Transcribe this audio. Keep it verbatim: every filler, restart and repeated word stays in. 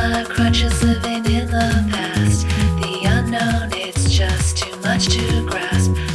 my crutches, living in the past. The unknown, it's just too much to grasp.